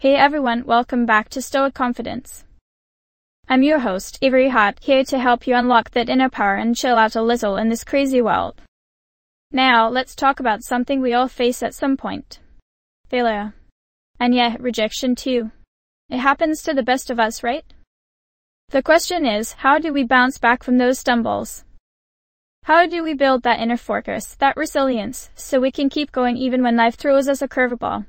Hey everyone, welcome back to Stoic Confidence. I'm your host, Avery Hart, here to help you unlock that inner power and chill out a little in this crazy world. Now, let's talk about something we all face at some point. Failure. And yeah, rejection too. It happens to the best of us, right? The question is, how do we bounce back from those stumbles? How do we build that inner fortress, that resilience, so we can keep going even when life throws us a curveball?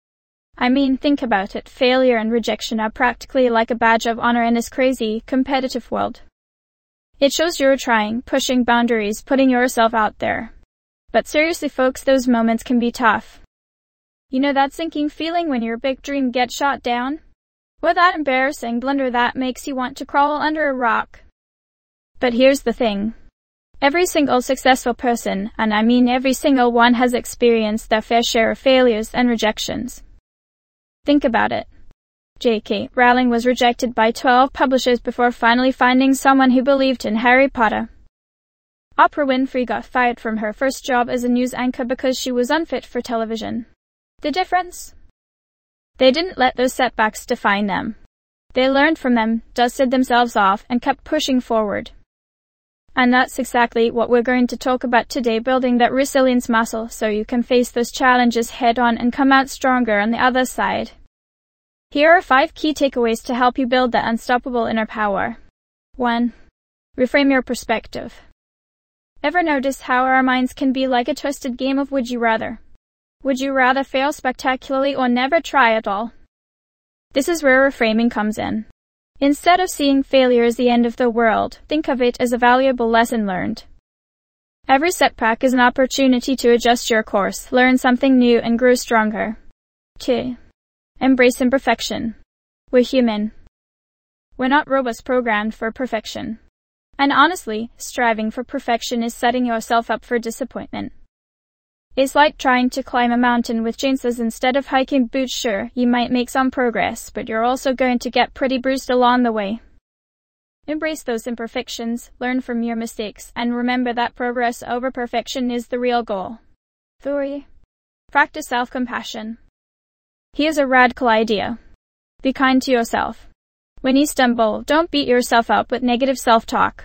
I mean, think about it. Failure and rejection are practically like a badge of honor in this crazy, competitive world. It shows you're trying, pushing boundaries, putting yourself out there. But seriously folks, those moments can be tough. You know that sinking feeling when your big dream gets shot down? Or that embarrassing blunder that makes you want to crawl under a rock? But here's the thing. Every single successful person, and I mean every single one, has experienced their fair share of failures and rejections. Think about it. J.K. Rowling was rejected by 12 publishers before finally finding someone who believed in Harry Potter. Oprah Winfrey got fired from her first job as a news anchor because she was unfit for television. The difference? They didn't let those setbacks define them. They learned from them, dusted themselves off, and kept pushing forward. And that's exactly what we're going to talk about today, building that resilience muscle so you can face those challenges head on and come out stronger on the other side. Here are 5 key takeaways to help you build that unstoppable inner power. 1. Reframe your perspective. Ever notice how our minds can be like a twisted game of would you rather? Would you rather fail spectacularly or never try at all? This is where reframing comes in. Instead of seeing failure as the end of the world, think of it as a valuable lesson learned. Every setback is an opportunity to adjust your course, learn something new, and grow stronger. 2. Embrace imperfection. We're human. We're not robots programmed for perfection. And honestly, striving for perfection is setting yourself up for disappointment. It's like trying to climb a mountain with chainsaws instead of hiking boots. Sure, you might make some progress, but you're also going to get pretty bruised along the way. Embrace those imperfections, learn from your mistakes, and remember that progress over perfection is the real goal. 3. Practice self-compassion. Here's a radical idea. Be kind to yourself. When you stumble, don't beat yourself up with negative self-talk.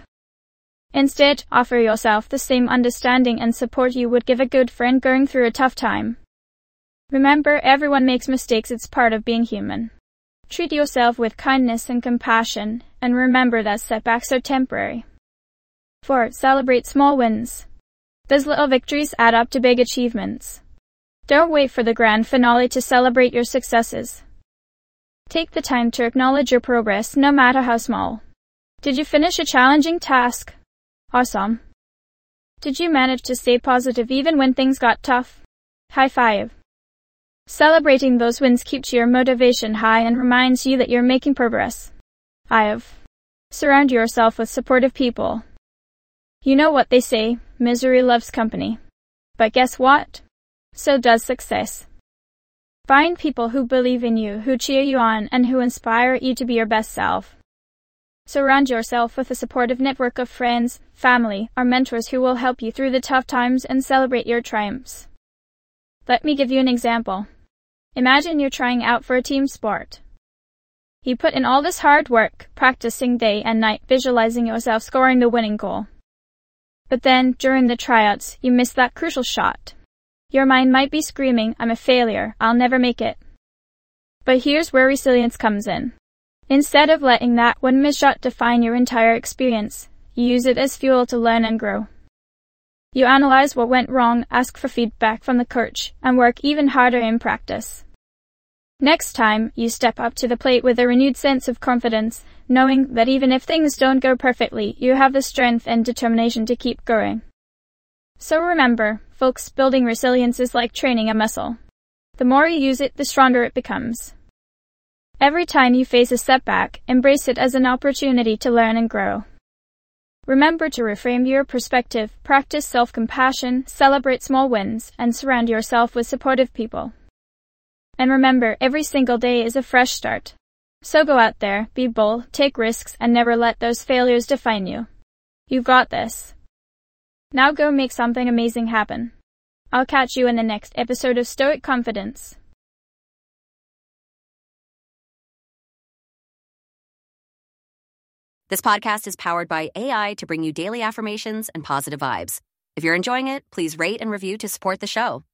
Instead, offer yourself the same understanding and support you would give a good friend going through a tough time. Remember, everyone makes mistakes, it's part of being human. Treat yourself with kindness and compassion, and remember that setbacks are temporary. 4. Celebrate small wins. Those little victories add up to big achievements. Don't wait for the grand finale to celebrate your successes. Take the time to acknowledge your progress, no matter how small. Did you finish a challenging task? Awesome. Did you manage to stay positive even when things got tough? High five. Celebrating those wins keeps your motivation high and reminds you that you're making progress. Surround yourself with supportive people. You know what they say, misery loves company. But guess what? So does success. Find people who believe in you, who cheer you on, and who inspire you to be your best self. Surround yourself with a supportive network of friends, family, or mentors who will help you through the tough times and celebrate your triumphs. Let me give you an example. Imagine you're trying out for a team sport. You put in all this hard work, practicing day and night, visualizing yourself scoring the winning goal. But then, during the tryouts, you miss that crucial shot. Your mind might be screaming, I'm a failure, I'll never make it. But here's where resilience comes in. Instead of letting that one missed shot define your entire experience, you use it as fuel to learn and grow. You analyze what went wrong, ask for feedback from the coach, and work even harder in practice. Next time, you step up to the plate with a renewed sense of confidence, knowing that even if things don't go perfectly, you have the strength and determination to keep going. So remember, folks, building resilience is like training a muscle. The more you use it, the stronger it becomes. Every time you face a setback, embrace it as an opportunity to learn and grow. Remember to reframe your perspective, practice self-compassion, celebrate small wins, and surround yourself with supportive people. And remember, every single day is a fresh start. So go out there, be bold, take risks, and never let those failures define you. You've got this. Now go make something amazing happen. I'll catch you in the next episode of Stoic Confidence. This podcast is powered by AI to bring you daily affirmations and positive vibes. If you're enjoying it, please rate and review to support the show.